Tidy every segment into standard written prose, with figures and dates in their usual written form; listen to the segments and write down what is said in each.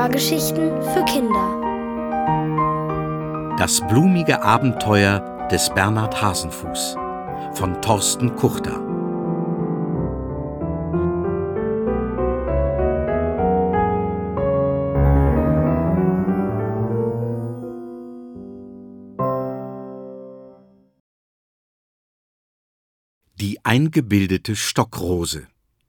Hörgeschichten für Kinder. Das blumige Abenteuer des Bernhard Hasenfuß von Thorsten Kuchter. Die eingebildete Stockrose.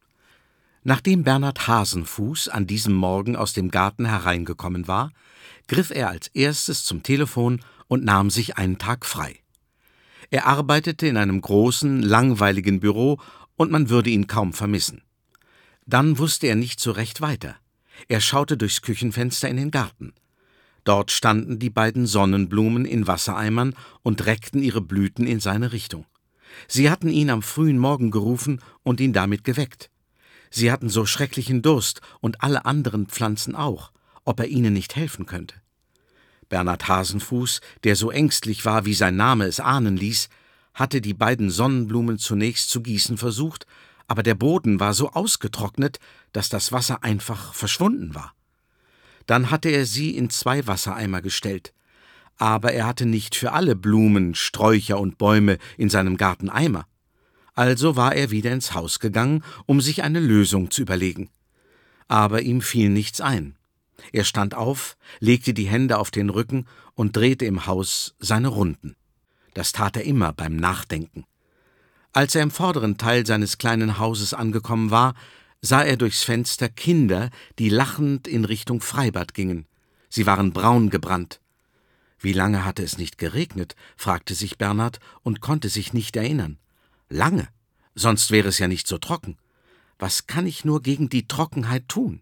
Nachdem Bernhard Hasenfuß an diesem Morgen aus dem Garten hereingekommen war, griff er als erstes zum Telefon und nahm sich einen Tag frei. Er arbeitete in einem großen, langweiligen Büro und man würde ihn kaum vermissen. Dann wusste er nicht so recht weiter. Er schaute durchs Küchenfenster in den Garten. Dort standen die beiden Sonnenblumen in Wassereimern und reckten ihre Blüten in seine Richtung. Sie hatten ihn am frühen Morgen gerufen und ihn damit geweckt. Sie hatten so schrecklichen Durst und alle anderen Pflanzen auch, ob er ihnen nicht helfen könnte. Bernhard Hasenfuß, der so ängstlich war, wie sein Name es ahnen ließ, hatte die beiden Sonnenblumen zunächst zu gießen versucht, aber der Boden war so ausgetrocknet, dass das Wasser einfach verschwunden war. Dann hatte er sie in 2 Wassereimer gestellt. Aber er hatte nicht für alle Blumen, Sträucher und Bäume in seinem Garten Eimer. Also war er wieder ins Haus gegangen, um sich eine Lösung zu überlegen. Aber ihm fiel nichts ein. Er stand auf, legte die Hände auf den Rücken und drehte im Haus seine Runden. Das tat er immer beim Nachdenken. Als er im vorderen Teil seines kleinen Hauses angekommen war, sah er durchs Fenster Kinder, die lachend in Richtung Freibad gingen. Sie waren braun gebrannt. Wie lange hatte es nicht geregnet, fragte sich Bernhard und konnte sich nicht erinnern. Lange, sonst wäre es ja nicht so trocken. Was kann ich nur gegen die Trockenheit tun?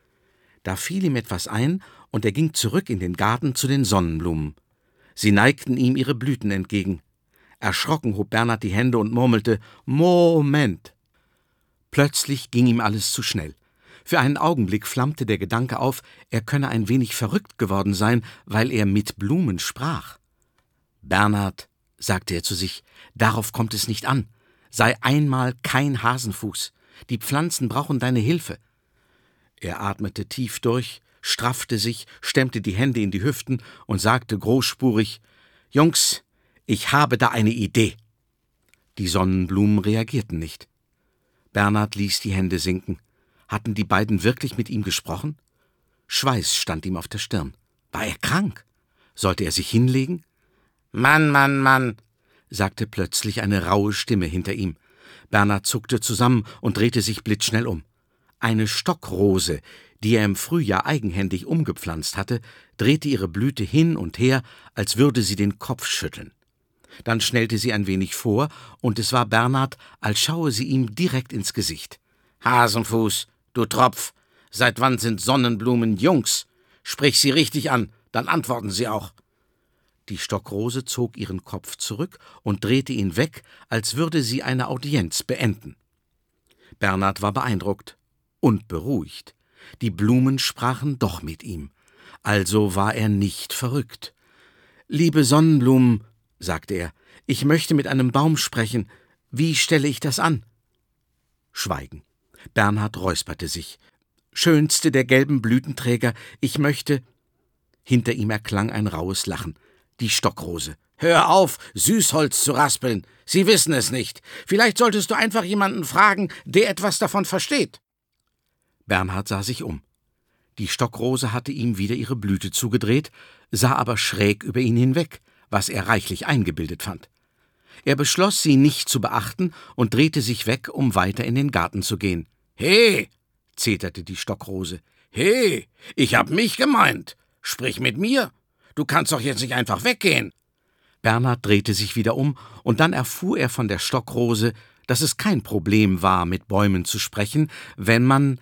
Da fiel ihm etwas ein und er ging zurück in den Garten zu den Sonnenblumen. Sie neigten ihm ihre Blüten entgegen. Erschrocken hob Bernhard die Hände und murmelte: »Moment!« Plötzlich ging ihm alles zu schnell. Für einen Augenblick flammte der Gedanke auf, er könne ein wenig verrückt geworden sein, weil er mit Blumen sprach. »Bernhard«, sagte er zu sich, »darauf kommt es nicht an. Sei einmal kein Hasenfuß. Die Pflanzen brauchen deine Hilfe.« Er atmete tief durch, straffte sich, stemmte die Hände in die Hüften und sagte großspurig: »Jungs, ich habe da eine Idee.« Die Sonnenblumen reagierten nicht. Bernhard ließ die Hände sinken. Hatten die beiden wirklich mit ihm gesprochen? Schweiß stand ihm auf der Stirn. War er krank? Sollte er sich hinlegen? »Mann, Mann, Mann«, sagte plötzlich eine raue Stimme hinter ihm. Bernhard zuckte zusammen und drehte sich blitzschnell um. Eine Stockrose, die er im Frühjahr eigenhändig umgepflanzt hatte, drehte ihre Blüte hin und her, als würde sie den Kopf schütteln. Dann schnellte sie ein wenig vor, und es war Bernhard, als schaue sie ihm direkt ins Gesicht. »Hasenfuß, du Tropf, seit wann sind Sonnenblumen Jungs? Sprich sie richtig an, dann antworten sie auch.« Die Stockrose zog ihren Kopf zurück und drehte ihn weg, als würde sie eine Audienz beenden. Bernhard war beeindruckt und beruhigt. Die Blumen sprachen doch mit ihm. Also war er nicht verrückt. »Liebe Sonnenblumen«, sagte er, »ich möchte mit einem Baum sprechen. Wie stelle ich das an?« Schweigen. Bernhard räusperte sich. »Schönste der gelben Blütenträger, ich möchte...« Hinter ihm erklang ein rauhes Lachen. Die Stockrose. »Hör auf, Süßholz zu raspeln. Sie wissen es nicht. Vielleicht solltest du einfach jemanden fragen, der etwas davon versteht.« Bernhard sah sich um. Die Stockrose hatte ihm wieder ihre Blüte zugedreht, sah aber schräg über ihn hinweg, was er reichlich eingebildet fand. Er beschloss, sie nicht zu beachten und drehte sich weg, um weiter in den Garten zu gehen. »He«, zeterte die Stockrose. »He, ich hab mich gemeint. Sprich mit mir. Du kannst doch jetzt nicht einfach weggehen.« Bernhard drehte sich wieder um, und dann erfuhr er von der Stockrose, dass es kein Problem war, mit Bäumen zu sprechen, wenn man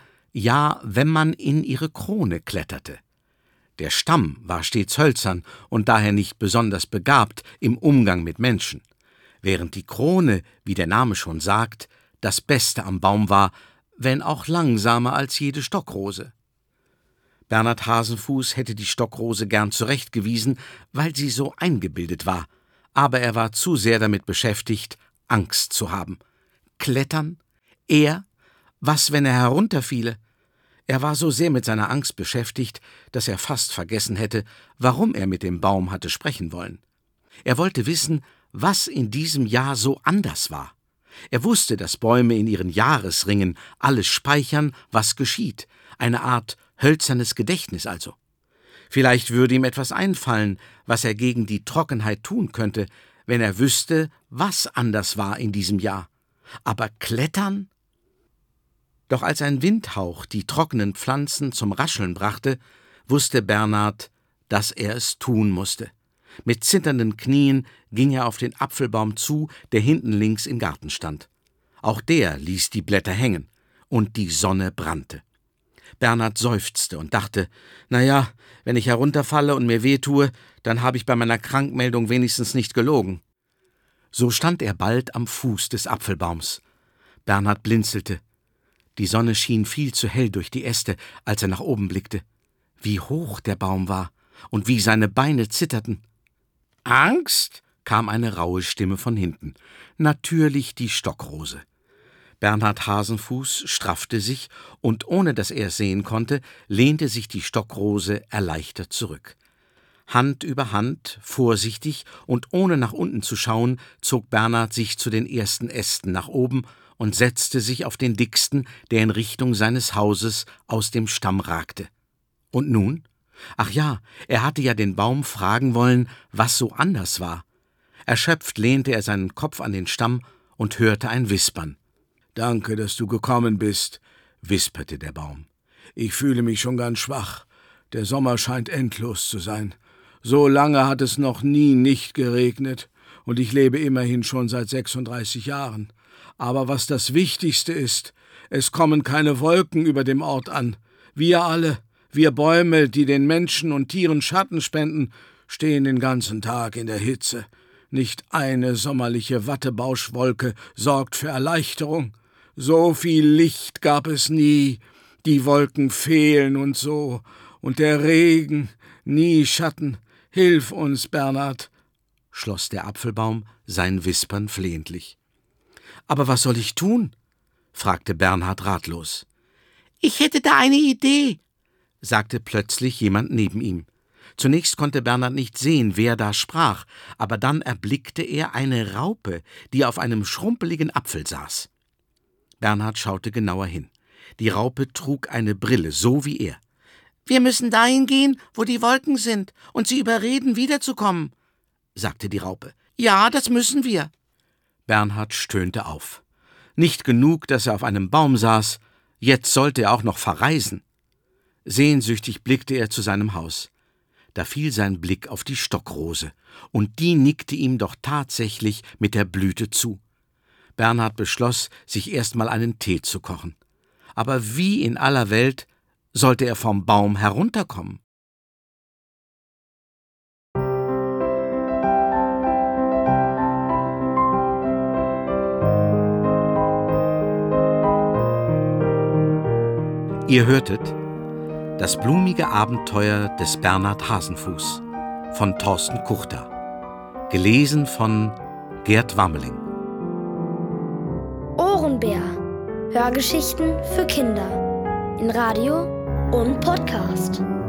in ihre Krone kletterte. Der Stamm war stets hölzern und daher nicht besonders begabt im Umgang mit Menschen, während die Krone, wie der Name schon sagt, das Beste am Baum war, wenn auch langsamer als jede Stockrose. Bernhard Hasenfuß hätte die Stockrose gern zurechtgewiesen, weil sie so eingebildet war, aber er war zu sehr damit beschäftigt, Angst zu haben. Klettern? Er? Was, wenn er herunterfiele? Er war so sehr mit seiner Angst beschäftigt, dass er fast vergessen hätte, warum er mit dem Baum hatte sprechen wollen. Er wollte wissen, was in diesem Jahr so anders war. Er wusste, dass Bäume in ihren Jahresringen alles speichern, was geschieht, eine Art hölzernes Gedächtnis also. Vielleicht würde ihm etwas einfallen, was er gegen die Trockenheit tun könnte, wenn er wüsste, was anders war in diesem Jahr. Aber klettern? Doch als ein Windhauch die trockenen Pflanzen zum Rascheln brachte, wusste Bernhard, dass er es tun musste. Mit zitternden Knien ging er auf den Apfelbaum zu, der hinten links im Garten stand. Auch der ließ die Blätter hängen, und die Sonne brannte. Bernhard seufzte und dachte, »Na ja, wenn ich herunterfalle und mir wehtue, dann habe ich bei meiner Krankmeldung wenigstens nicht gelogen.« So stand er bald am Fuß des Apfelbaums. Bernhard blinzelte. Die Sonne schien viel zu hell durch die Äste, als er nach oben blickte. Wie hoch der Baum war und wie seine Beine zitterten. »Angst?« kam eine raue Stimme von hinten. Natürlich die Stockrose. Bernhard Hasenfuß straffte sich, und ohne dass er es sehen konnte, lehnte sich die Stockrose erleichtert zurück. Hand über Hand, vorsichtig und ohne nach unten zu schauen, zog Bernhard sich zu den ersten Ästen nach oben und setzte sich auf den dicksten, der in Richtung seines Hauses aus dem Stamm ragte. Und nun? Ach ja, er hatte ja den Baum fragen wollen, was so anders war. Erschöpft lehnte er seinen Kopf an den Stamm und hörte ein Wispern. »Danke, dass du gekommen bist«, wisperte der Baum. »Ich fühle mich schon ganz schwach. Der Sommer scheint endlos zu sein. So lange hat es noch nie nicht geregnet, und ich lebe immerhin schon seit 36 Jahren. Aber was das Wichtigste ist, es kommen keine Wolken über dem Ort an. Wir alle, wir Bäume, die den Menschen und Tieren Schatten spenden, stehen den ganzen Tag in der Hitze. Nicht eine sommerliche Wattebauschwolke sorgt für Erleichterung. So viel Licht gab es nie, die Wolken fehlen und so, und der Regen, nie Schatten. Hilf uns, Bernhard«, schloss der Apfelbaum sein Wispern flehentlich. »Aber was soll ich tun?« fragte Bernhard ratlos. »Ich hätte da eine Idee«, sagte plötzlich jemand neben ihm. Zunächst konnte Bernhard nicht sehen, wer da sprach, aber dann erblickte er eine Raupe, die auf einem schrumpeligen Apfel saß. Bernhard schaute genauer hin. Die Raupe trug eine Brille, so wie er. »Wir müssen dahin gehen, wo die Wolken sind, und sie überreden, wiederzukommen«, sagte die Raupe. »Ja, das müssen wir.« Bernhard stöhnte auf. Nicht genug, dass er auf einem Baum saß, jetzt sollte er auch noch verreisen. Sehnsüchtig blickte er zu seinem Haus. Da fiel sein Blick auf die Stockrose, und die nickte ihm doch tatsächlich mit der Blüte zu. Bernhard beschloss, sich erst mal einen Tee zu kochen. Aber wie in aller Welt sollte er vom Baum herunterkommen? Ihr hörtet Das blumige Abenteuer des Bernhard Hasenfuß von Thorsten Kuchter. Gelesen von Gerd Wammeling. Ohrenbär. Hörgeschichten für Kinder. In Radio und Podcast.